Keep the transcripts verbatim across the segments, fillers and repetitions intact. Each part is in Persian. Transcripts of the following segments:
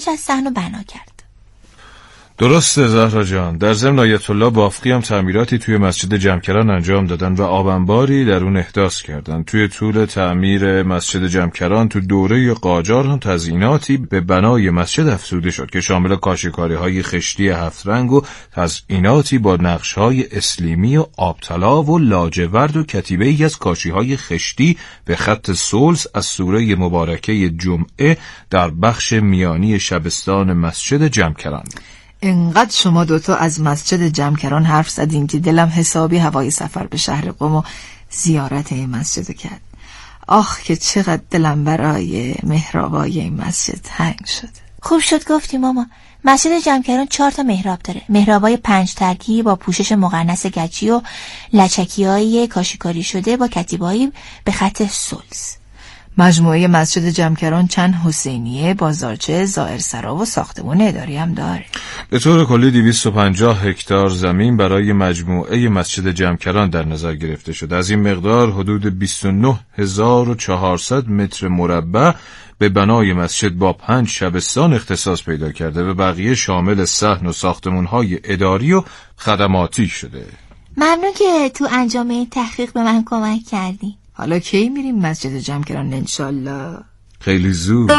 از صحن و بنا کرد. درسته زهرا جان. در ضمن آیت الله بافقی هم تعمیراتی توی مسجد جمکران انجام دادن و آبنباری در اون احداث کردن. توی طول تعمیر مسجد جمکران تو دوره قاجار هم تزییناتی به بنای مسجد افزوده شد که شامل کاشی‌کاری‌های خشتی هفت رنگ و تزییناتی با نقش‌های اسلیمی و آبطلا و لاجورد و کتیبه‌ای از کاشی‌های خشتی به خط سلس از سوره مبارکه جمعه در بخش میانی شبستان مسجد جمکران. انقدر شما دوتا از مسجد جمکران حرف زدیم که دلم حسابی هوای سفر به شهر قم و زیارت این مسجد کرد. آخ که چقدر دلم برای محرابای این مسجد تنگ شد. خوب شد گفتی ماما. مسجد جمکران چهار تا محراب داره. محرابای پنج ترکی با پوشش مقرنس گچی و لچکی‌های کاشیکاری شده با کتیبه‌ای به خط سلس. مجموعه مسجد جمکران چند حسینیه، بازارچه، زائرسرا و ساختمان اداری هم داره. به طور کلی دویست و پنجاه هکتار زمین برای مجموعه مسجد جمکران در نظر گرفته شد. از این مقدار حدود بیست و نه هزار و چهارصد متر مربع به بنای مسجد با پنج شبستان اختصاص پیدا کرده و بقیه شامل صحن و ساختمان‌های اداری و خدماتی شده. ممنون که تو انجام این تحقیق به من کمک کردی. حالا کی میریم مسجد جمکران انشالله؟ خیلی زود.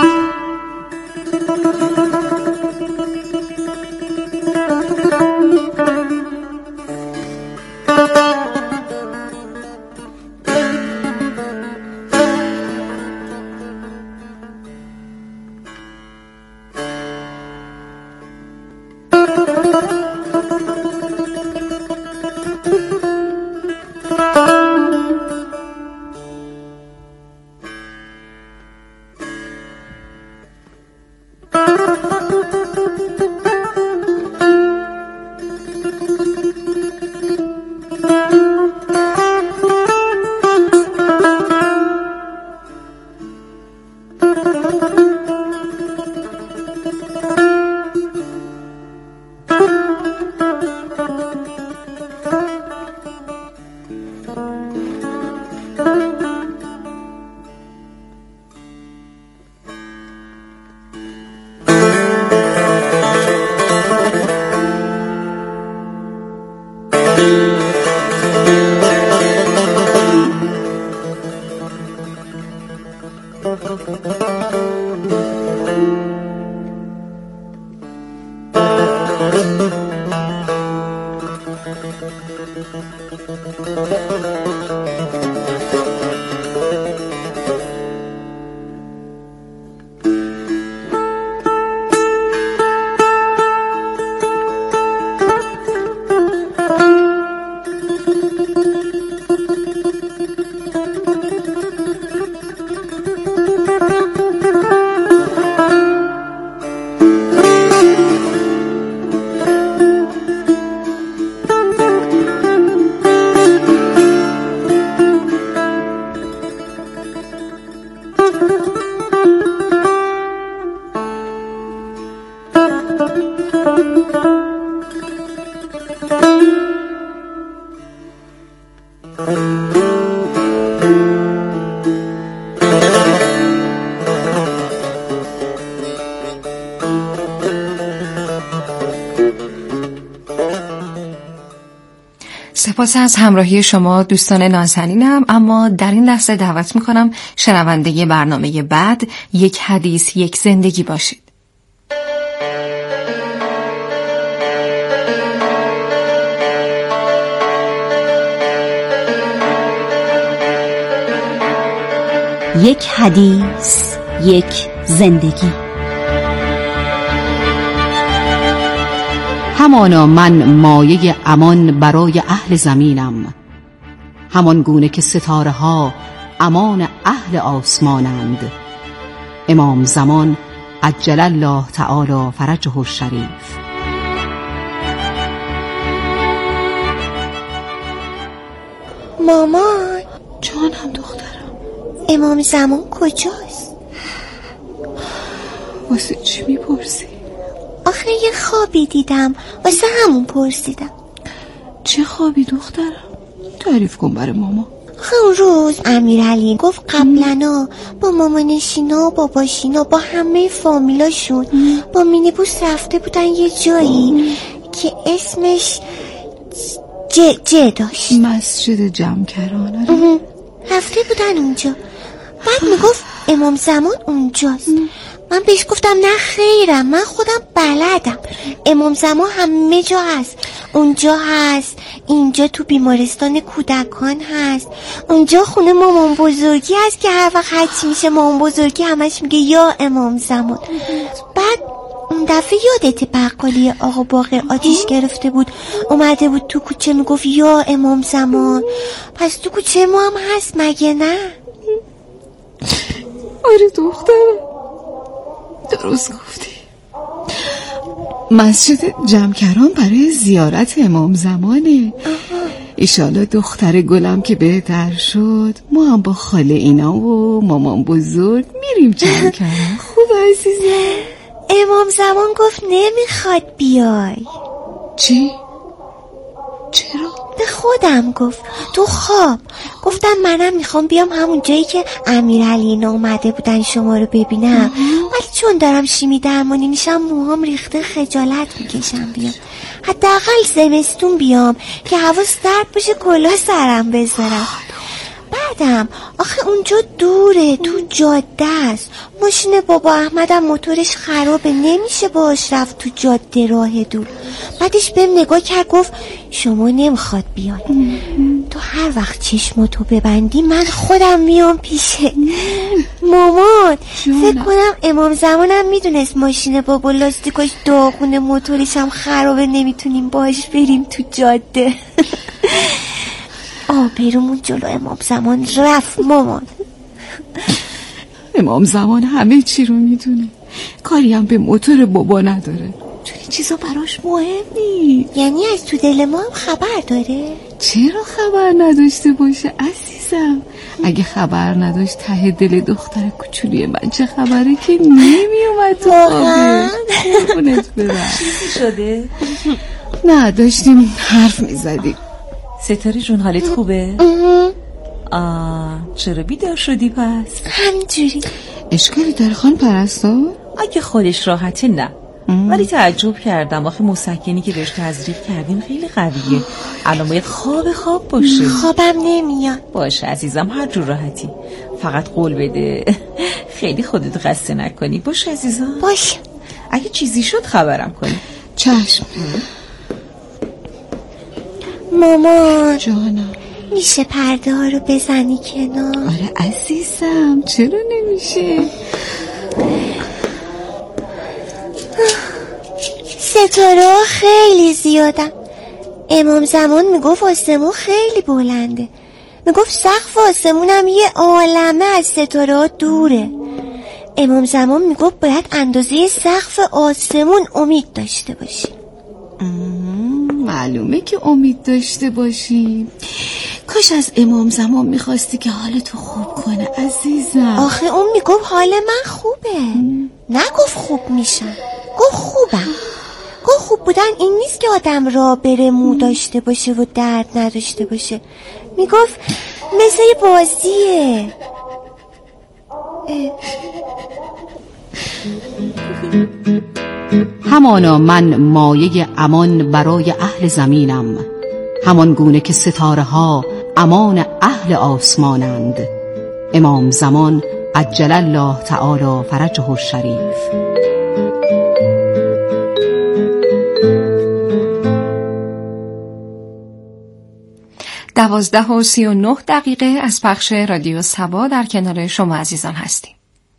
سپاس از همراهی شما دوستان نازنینم. اما در این لحظه دعوت میکنم شنونده برنامه بعد یک حدیث یک زندگی باشید. یک حدیث یک زندگی. همانا من مایه امان برای اهل زمینم، همان گونه که ستاره ها امان اهل آسمانند. امام زمان عجل الله تعالی فرجه الشریف. مامان جانم دخترم، امام زمان کجاست؟ واسه چی میپرسی؟ آخه یه خوابی دیدم، واسه همون پرسیدم. چه خوابی دخترم؟ تعریف کن برای ماما. اون روز امیرعلی گفت قبلنا با مامانشینا و باباشینا با همه فامیلاشون با مینیبوس رفته بودن یه جایی که اسمش ج ج داشت. مسجد جمکران. رفته بودن اونجا. بعد میگفت امام زمان اونجاست. من بهش گفتم نه خیرم، من خودم بلدم، امام زمان همه جا هست، اونجا هست، اینجا تو بیمارستان کودکان هست، اونجا خونه مامان بزرگی هست که هر وقت هرچی میشه مامان بزرگی همش میگه یا امام زمان. بعد اون دفعه یادت بقالی آقا باقر آتیش گرفته بود اومده بود تو کوچه میگفت یا امام زمان، پس تو کوچه ما هم هست مگه نه؟ آره دخترم درست گفتی. مسجد جمکران برای زیارت امام زمانه. ایشالا دختر گلم که بهتر شد ما هم با خاله اینا و مامان بزرگ میریم جمکران. خوب عزیزم. امام زمان گفت نمیخواد بیای. چی؟ چرا؟ به خودم گفت تو خواب. گفتم منم میخوام بیام همون جایی که امیرعلی اینا اومده بودن شما رو ببینم، ولی چون دارم شیمی درمانی میشم موهام ریخته خجالت میکشم بیام. حداقل زمستون بیام که هوا سرد باشه کلاه سرم بذارم. بعدم آخه اونجا دوره، تو جاده است، ماشین بابا احمدم موتورش خرابه، نمیشه باش رفت تو جاده راه دور. بعدش بهم نگاه کرد گفت شما نمیخواد بیای، تو هر وقت چشماتو ببندی من خودم میام پیشه. مامان فکر کنم امام زمانم میدونست ماشین بابا لاستیکاش داغونه، موتورش هم خرابه، نمیتونیم باش بریم تو جاده. آبرومون جلو امام زمان رفت مامان. امام زمان همه چی رو میدونه، کاری هم به موتور بابا نداره، چون این چیزا براش مهم نیست. یعنی از تو دل ما هم خبر داره؟ چرا خبر نداشته باشه عزیزم؟ اگه خبر نداشت ته دل دختر کوچولی من چه خبره که نمی اومد تو خوابه. قربونت برم. چیزی شده؟ نه داشتیم حرف میزدیم. ستاره جون حالت خوبه؟ آه چرا بیدار شدی پس؟ همینجوری. اشکالی داره خان پرستار؟ اگه خودش راحته نه، ولی تعجب کردم آخه مسکنی که بهش تزریق کردیم خیلی قویه، الان باید خواب خواب باشه. خوابم نمیاد. باشه عزیزم هر جور راحتی، فقط قول بده خیلی خودت قصه نکنی. باشه عزیزم باشه. اگه چیزی شد خبرم کنی. چشم. مامان جانم میشه پرده ها رو بزنی کنار؟ آره عزیزم چرا نمیشه؟ ستاره ها خیلی زیادن. امام زمان میگفت آسمون خیلی بلنده، میگفت سقف آسمون هم یه عالمه از ستاره ها دوره. امام زمان میگفت باید اندازه سقف آسمون امید داشته باشی. معلومه که امید داشته باشیم. کاش از امام زمان میخواستی که حالتو خوب کنه عزیزم. آخه اون میگفت حال من خوبه، نگفت خوب میشم، گفت خوبم. گفت خوب بودن این نیست که آدم را بره مو داشته باشه و درد نداشته باشه، میگفت مثل بازیه. همانا من مایه امان برای اهل زمینم، همان گونه که ستاره ها امان اهل آسمانند. امام زمان عجل الله تعالی فرجه الشریف. دوازده و سی و نه دقیقه از پخش رادیو صبا در کنار شما عزیزان هستیم.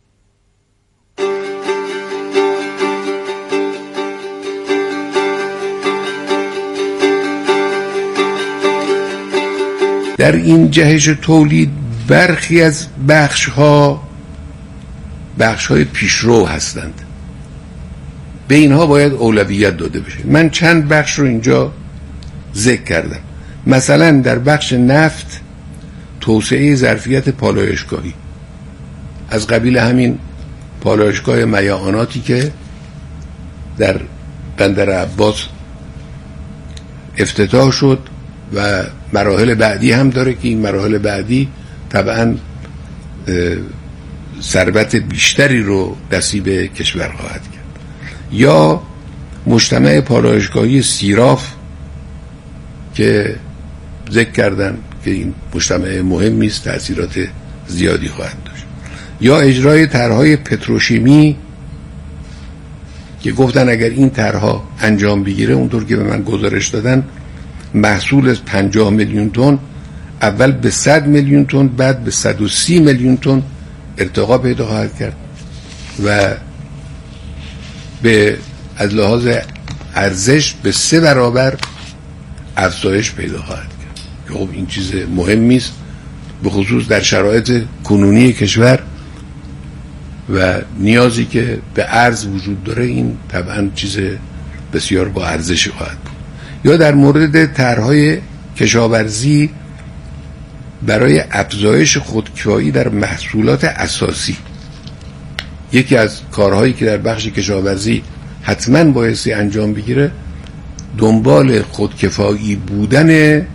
در این جهش تولید برخی از بخش‌ها بخش‌های پیشرو هستند، به اینها باید اولویت داده بشه. من چند بخش رو اینجا ذکر کردم. مثلا در بخش نفت توسعه ظرفیت پالایشگاهی از قبیل همین پالایشگاه میعاناتی که در بندر عباس افتتاح شد و مراحل بعدی هم داره که این مراحل بعدی طبعا ثروت بیشتری رو نصیب کشور خواهد کرد. یا مجتمع پالایشگاهی سیراف که ذکر کردن که این مجتمع مهمی است، تأثیرات زیادی خواهد داشت. یا اجرای طرح‌های پتروشیمی که گفتن اگر این طرح‌ها انجام بگیره، اونطور که به من گزارش دادن، محصول از پنجاه میلیون تن اول به صد میلیون تن، بعد به صد و سی میلیون تن ارتقا پیدا خواهد کرد و به از لحاظ ارزش به سه برابر افزایش پیدا خواهد کرد که خب این چیز مهمی است، به خصوص در شرایط کنونی کشور و نیازی که به ارز وجود داره. این طبعا چیز بسیار با ارزشی خواهد بود. یا در مورد طرح‌های کشاورزی برای افزایش خودکفایی در محصولات اساسی، یکی از کارهایی که در بخش کشاورزی حتما بایستی انجام بگیره دنبال خودکفایی بودن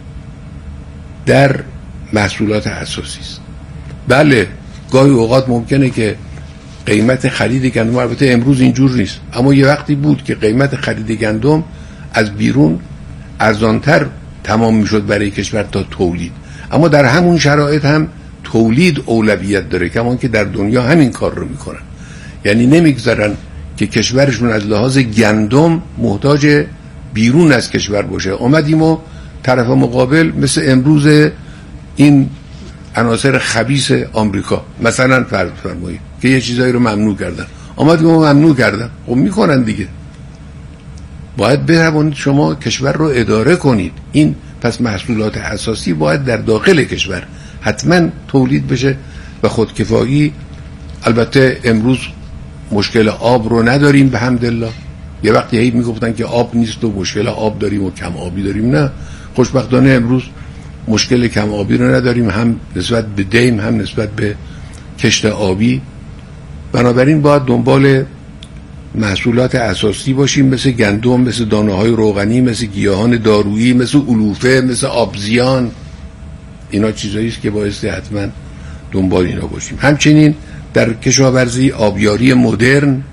در محصولات اساسی است. بله گاهی اوقات ممکنه که قیمت خرید گندم، البته امروز اینجور نیست، اما یه وقتی بود که قیمت خرید گندم از بیرون ارزانتر تمام میشد برای کشور تا تولید، اما در همون شرایط هم تولید اولویت داره، کمان که در دنیا همین کار رو میکنن. یعنی نمیگذارن که کشورشون از لحاظ گندم محتاج بیرون از کشور باشه. اومدیم و طرف مقابل مثل امروز این عناصر خبیث آمریکا مثلا فرض فرمایید که یه چیزایی رو ممنوع کردن، اومدیم و ممنوع کردن. خب میکنن دیگه، باید بتوانید شما کشور رو اداره کنید. این پس محصولات اساسی باید در داخل کشور حتما تولید بشه و خودکفایی. البته امروز مشکل آب رو نداریم به حمدالله. یه وقتی هی میگفتن که آب نیست و مشکل آب داریم و کم آبی داریم، نه، خوشبختانه امروز مشکل کم آبی رو نداریم، هم نسبت به دیم هم نسبت به کشت آبی. بنابراین باید دنبال محصولات اساسی باشیم، مثل گندم، مثل دانه‌های روغنی، مثل گیاهان دارویی، مثل علوفه، مثل آبزیان. اینا چیزایی است که بایستی حتما دنبال اینا باشیم. همچنین در کشاورزی آبیاری مدرن،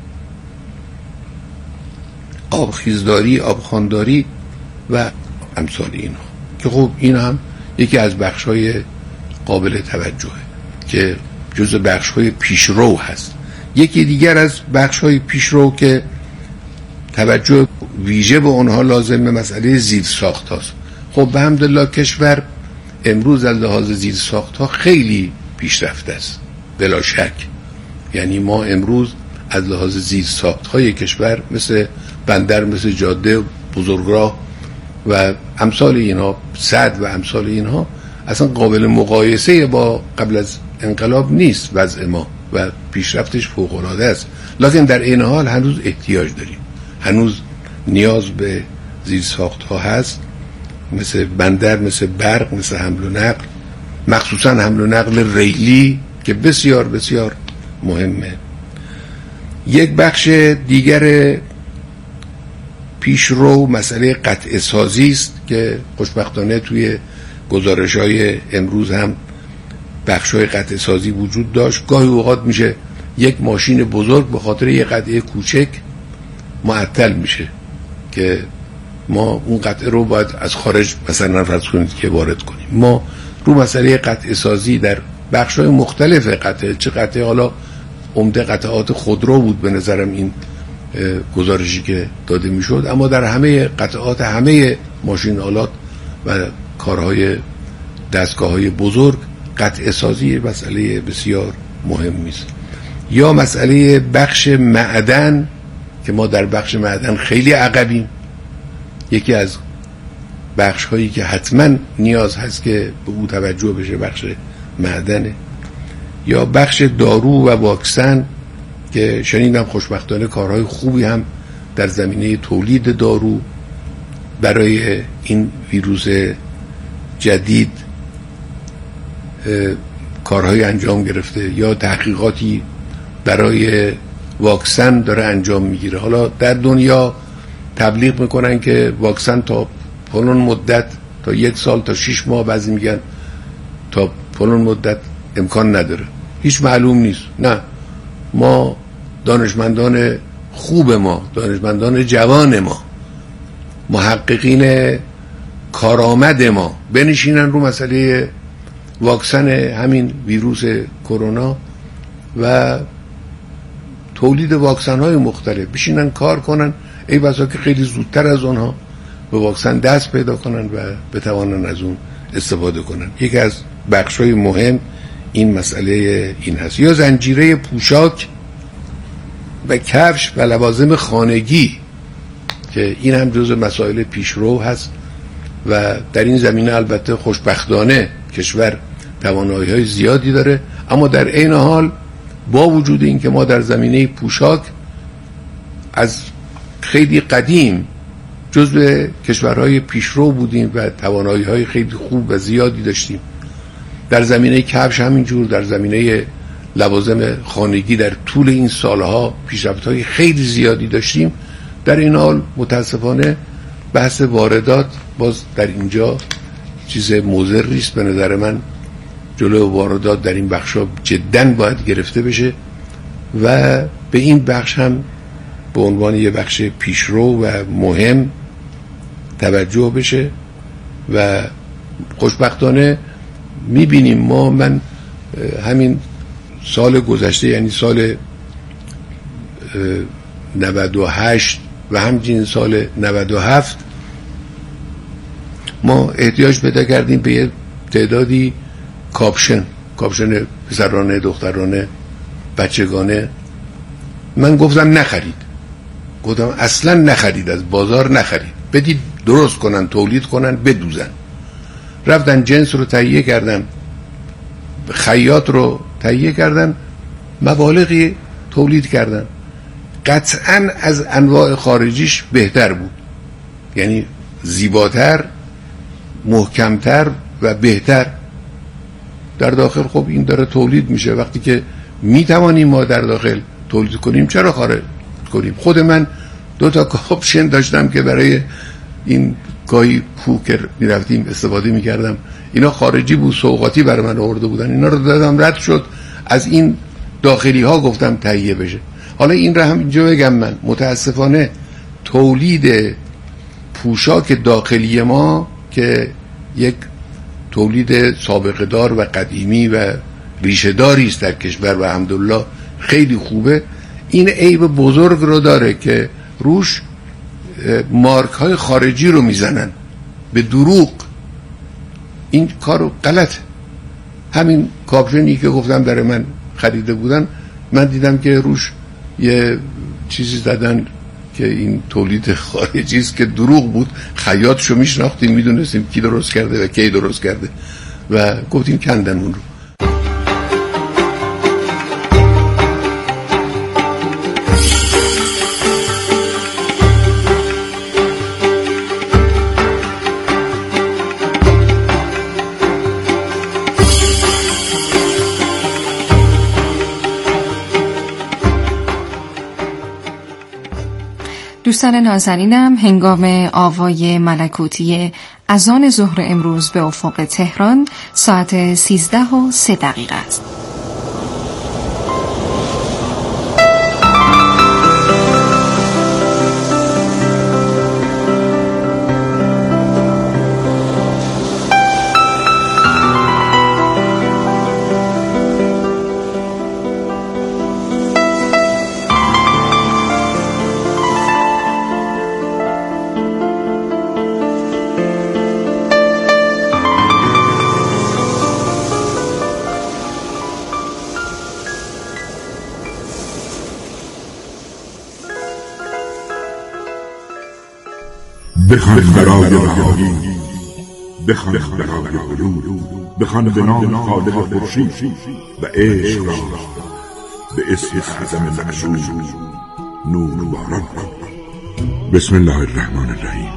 آبخیزداری، آبخوانداری و امثال اینا که خب این هم یکی از بخش‌های قابل توجهه که جزء بخش‌های پیشرو هست. یکی دیگر از بخش‌های پیشرو که توجه ویژه به اونها لازمه مسئله زیرساخت هاست. خب به حمدالله کشور امروز از لحاظ زیرساخت ها خیلی پیشرفته است بلا شک. یعنی ما امروز از لحاظ زیرساخت های کشور مثل بندر، مثل جاده، بزرگراه و امثال اینها، سد و امثال اینها اصلا قابل مقایسه با قبل از انقلاب نیست وضع ما و پیشرفتش فوق‌العاده است. لکن در این حال هنوز احتیاج داریم، هنوز نیاز به زیرساخت ها هست، مثل بندر، مثل برق، مثل حمل و نقل، مخصوصا حمل و نقل ریلی که بسیار بسیار مهمه. یک بخش دیگر پیشرو مسئله قطع سازی است که خوشبختانه توی گزارش‌های امروز هم بخش‌های قطع سازی وجود داشت. گاهی اوقات میشه یک ماشین بزرگ به خاطر یک قطعه کوچک معطل میشه که ما اون قطعه رو باید از خارج مثلا فرض کنید که وارد کنیم. ما رو مسئله قطع سازی در بخش‌های مختلف قطعه، چه قطعه، حالا عمده قطعات خودرو بود به نظرم این گزارشی که داده میشد، اما در همه قطعات همه ماشین آلات و کارهای دستگاه‌های بزرگ قطع سازی مسئله بسیار مهمی است. یا مسئله بخش معدن که ما در بخش معدن خیلی عقبیم، یکی از بخش هایی که حتما نیاز هست که به او توجه بشه بخش معدنه. یا بخش دارو و واکسن که شنیدم خوشبختانه کارهای خوبی هم در زمینه تولید دارو برای این ویروس جدید کارهای انجام گرفته، یا تحقیقاتی برای واکسن داره انجام میگیره. حالا در دنیا تبلیغ میکنن که واکسن تا فلان مدت، تا یک سال تا شش ماه، بعضی میگن تا فلان مدت امکان نداره، هیچ معلوم نیست. نه، ما دانشمندان خوب ما، دانشمندان جوان ما، محققین کارآمد ما بنشینن رو مسئله واکسن همین ویروس کرونا و تولید واکسن های مختلف، بشینن کار کنن، ای بسا که خیلی زودتر از اونها به واکسن دست پیدا کنن و بتوانن از اون استفاده کنن. یکی از بخش های مهم این مسئله این هست. یا زنجیره پوشاک و کفش و لوازم خانگی که این هم جزو مسائل پیشرو هست و در این زمینه البته خوشبختانه کشور توانایی های زیادی داره، اما در عین حال با وجود این که ما در زمینه پوشاک از خیلی قدیم جزو کشورهای پیشرو بودیم و توانایی های خیلی خوب و زیادی داشتیم. در زمینه کفش همینجور، در زمینه لوازم خانگی در طول این سالها پیشرفت‌های خیلی زیادی داشتیم. در این حال متاسفانه بحث واردات باز در اینجا چیز مضری است. به نظر من جلوی واردات در این بخشا جداً باید گرفته بشه و به این بخش هم به عنوان یه بخش پیشرو و مهم توجه بشه و خوشبختانه میبینیم ما، من همین سال گذشته یعنی سال نود و هشت و همچنین سال نود و هفت ما احتیاج پیدا کردیم به یه تعدادی کاپشن کاپشن پسرانه، دخترانه، بچگانه. من گفتم نخرید، گفتم اصلا نخرید، از بازار نخرید، بدید درست کنن، تولید کنن، بدوزن. رفتن جنس رو تهیه کردن، خیاط رو تهیه کردن، مبالغی تولید کردن، قطعا از انواع خارجیش بهتر بود، یعنی زیباتر، محکمتر و بهتر. در داخل خب این داره تولید میشه، وقتی که میتوانیم ما در داخل تولید کنیم چرا خارج کنیم؟ خود من دو تا کاپشن داشتم که برای این گاهی پوکر میرفتیم استفاده میکردم، اینا خارجی بود، سوغاتی برای من آورده بودن، اینا رو دادم رد شد، از این داخلی ها گفتم تهیه بشه. حالا این رو هم اینجا بگم، من متاسفانه تولید پوشاک داخلی ما که یک تولید سابقه دار و قدیمی و ریشه داری است در کشور و الحمدلله خیلی خوبه، این عیب بزرگ رو داره که روش مارک های خارجی رو میزنن به دروغ. این کارو غلط. همین کاپشنی که گفتم برای من خریده بودن، من دیدم که روش یه چیزی زدن که این تولید خارجی است که دروغ بود. خیاطشو میشناختیم، میدونستیم کی درست کرده و کی درست کرده و گفتیم کندن اون رو. دوستان نازنینم، هنگام آوای ملکوتی اذان ظهر امروز به افق تهران ساعت سیزده و سه دقیقه است. بخوان برای بهاری، بخوان برای علوم، بخوان به نام خالق خورشید و عشق را به اسم اعظم معشوق نور باران کن. بسم الله الرحمن الرحیم.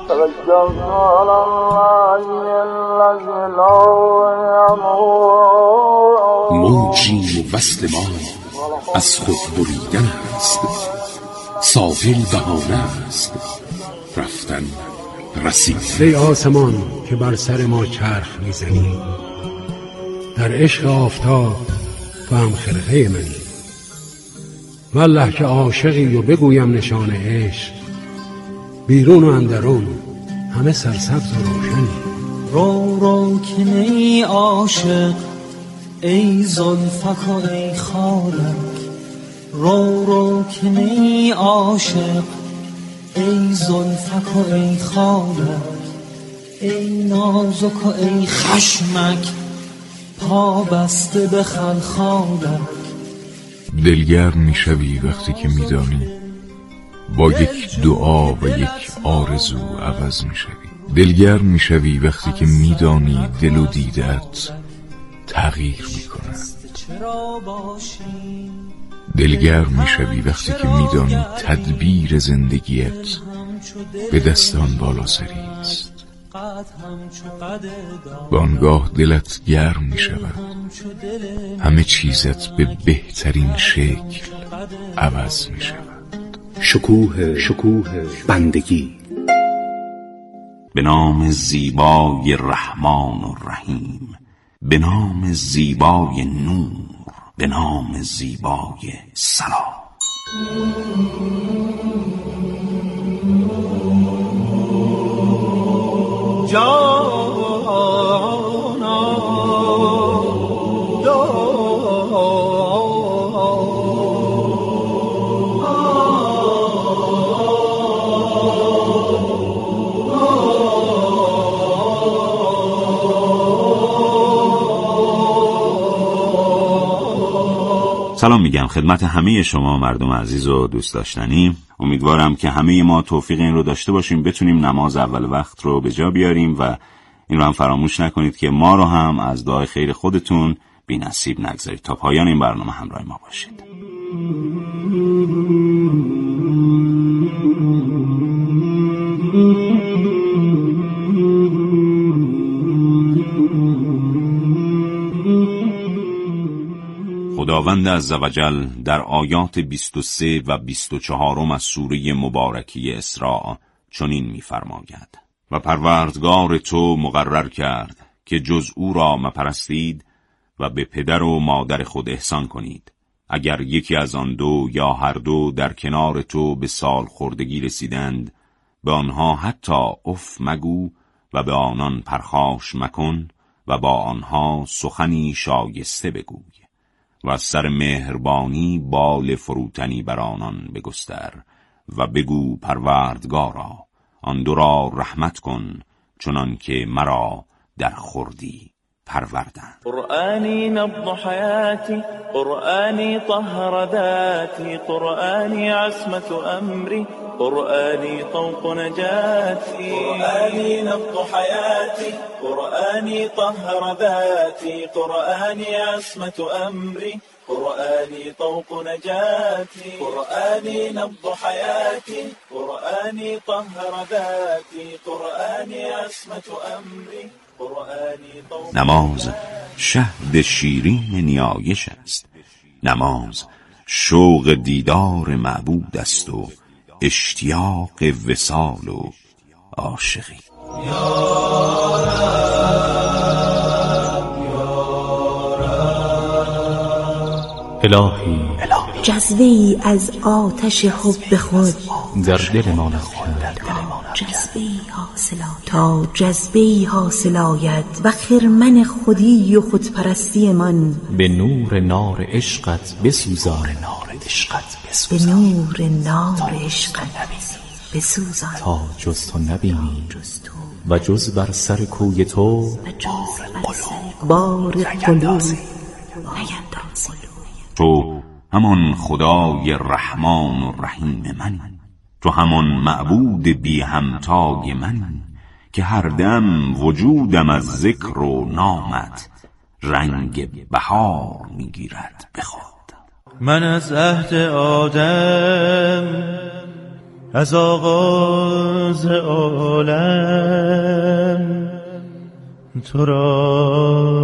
موجی وصل ما از خود بریدن است، ساحل بهانه است رفتن رسید. ای آسمان که بر سر ما چرخ میزنی، در عشق آفتاب تو هم خرقه منی. والله که عاشقی و بگویم نشان عشق، بیرون و اندرون همه سرسبز و روشنی. رو رو که نی عاشق ای زلفک و ای خالک، رو رو که نی عاشق ای زلفک و ای خالک، ای نازک و ای خشمک پا بسته به خلخالک. دلگرم میشوی وقتی که میدانی با یک دعا و یک آرزو عوض میشوی. دلگرم میشوی وقتی که میدانی دل و دیدت تغییر میکنند. دلگرم میشوی وقتی که میدانی تدبیر زندگیت به دستان بالا سری است. بانگاه دلت گرم میشود، همه چیزت به بهترین شکل عوض میشود. شکوه شکوه بندگی. به نام زیبای رحمان و رحیم، به نام زیبای نور، به نام زیبای سلام. سلام میگم خدمت همه شما مردم عزیز و دوست داشتنی. امیدوارم که همه ما توفیق این رو داشته باشیم بتونیم نماز اول وقت رو به جا بیاریم و این رو هم فراموش نکنید که ما رو هم از دعای خیر خودتون بی نصیب نگذارید. تا پایان این برنامه همراه ما باشید. خداوند عزوجل در آیات بیست و سه و بیست و چهار از سوره مبارکی اسراء چنین می‌فرماید: و پروردگار تو مقرر کرد که جز او را مپرستید و به پدر و مادر خود احسان کنید. اگر یکی از آن دو یا هر دو در کنار تو به سال خردگی رسیدند، به آنها حتی اف مگو و به آنان پرخاش مکن و با آنها سخنی شایسته بگوی و از سر مهربانی بال فروتنی بر آنان بگستر و بگو پروردگارا آن دو را رحمت کن چنان که مرا در خردی پروردند. قرآنی نبض حیاتی، قرآنی طهر ذاتی، قرآنی عصمت امری، قرآنی طوق نجاتی. قرآنی نبض حیاتی، قرآنی طهر ذاتی، قرآنی عصمت امری، قرآني طوق نجاتي، قرآني نبض حياتي، قرآني طهر ذاتي، قرآني عصمة أمري، قرآني طوق. نماز شهد شیرین نیایش است. نماز شوق دیدار معبود است و اشتیاق وصال و عاشقی. الهی جذبه ای از آتش حب خود در دل ما نخواند، جذبه ای حاصل تا جذبه ای حاصل آید و خرمن خودی و خودپرستی من به نور نار عشقت بسوزان، نار عشقت به نور نار عشقت بسوزان، تا جز تو نبینی و جز بر سر کوی تو بار قلوب نیندازی. تو همان خدای رحمان و رحیم من، تو همان معبود بی همتای من، که هر دم وجودم از ذکر و نامت رنگ بهار میگیرد به خود. من از عهد آدم، از آغاز عالم، تو را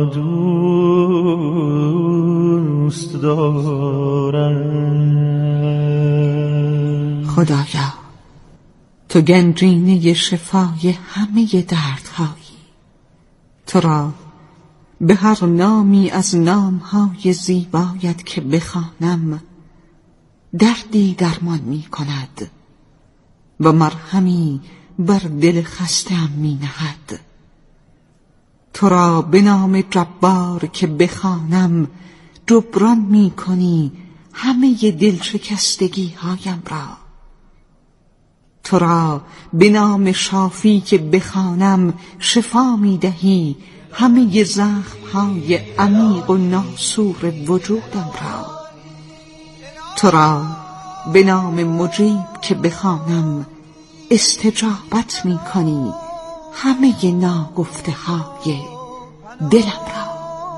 دوست دارم. خدایا تو گنجینه شفای همه دردهایی. تو را به هر نامی از نامهای زیبایت که بخوانم دردی درمان می کند و مرهمی بر دل خسته‌ام می نهد. تو را به نام جبار که بخوانم جبران می کنی همه دل شکستگی هایم را. تو را به نام شافی که بخوانم شفا می دهی همه زخم های عمیق و ناسور وجودم را. تو را به نام مجیب که بخوانم استجابت می کنی همه ناگفته های دلم را.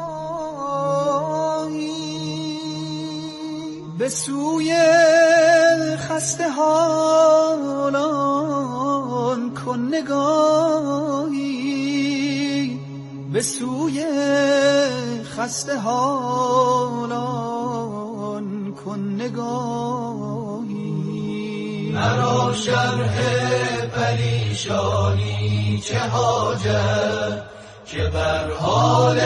به سوی خسته حالان کن نگاهی، به سوی خسته حالان کن نگاهی. مرا شرح پریشانی چه حاجت که بر حال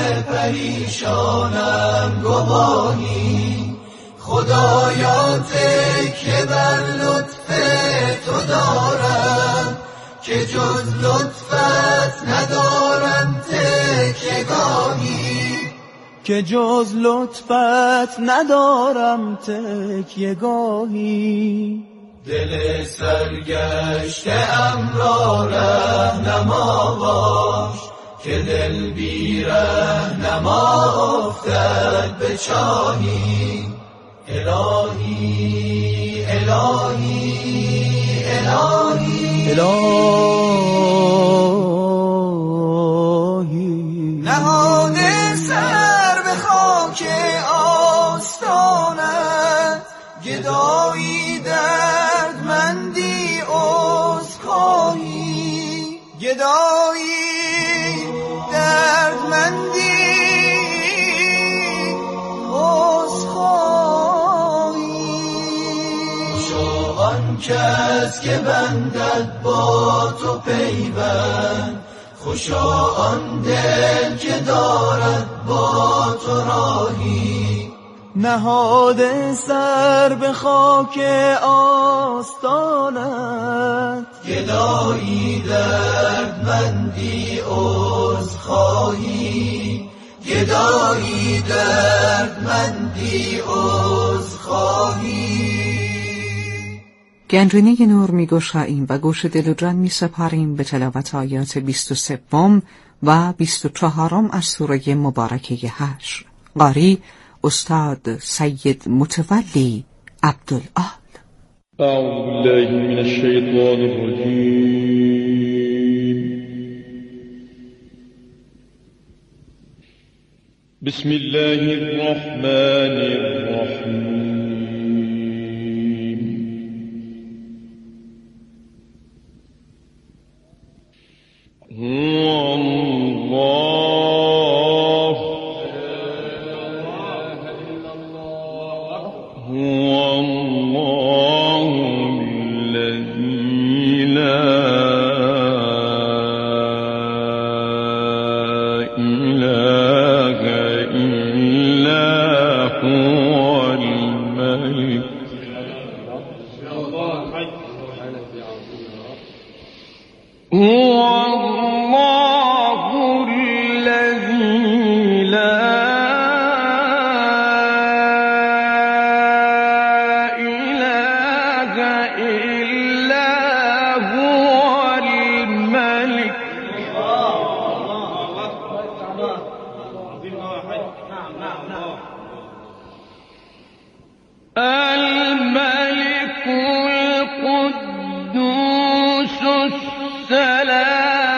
پریشانم گواهی. خدایا تکیه بر لطف تو دارم که جز لطفت ندارم تکیه‌گاهی، که جز لطفت ندارم تکیه‌گاهی. دل سرگشته ام را رهنما باش که دل بی رهنما افتد به چاهی. الهی الهی الهی الهی نهاده سر به خاک آستانت، گدایی دردمندی عذرخواهی، گدایی دردمندی کس که بندد با تو پیوند، خوشا آن دل که دارد با تو راهی. نهاده سر به خاک آستانت، گدایی دردمندی عذرخواهی، گدایی دردمندی عذرخواهی. گنجینه نور می گشاییم و گوش دل و جان می سپاریم به تلاوت آیات بیست و سوم و بیست و چهارم از سوره مبارکه حشر. قاری استاد سید متولی عبدالآل. اعوذ بالله من الشیطان الرجیم. بسم الله الرحمن الرحیم. هو الله هو الله الذي لا إله إلا هو الملك هو الملك القدوس السلام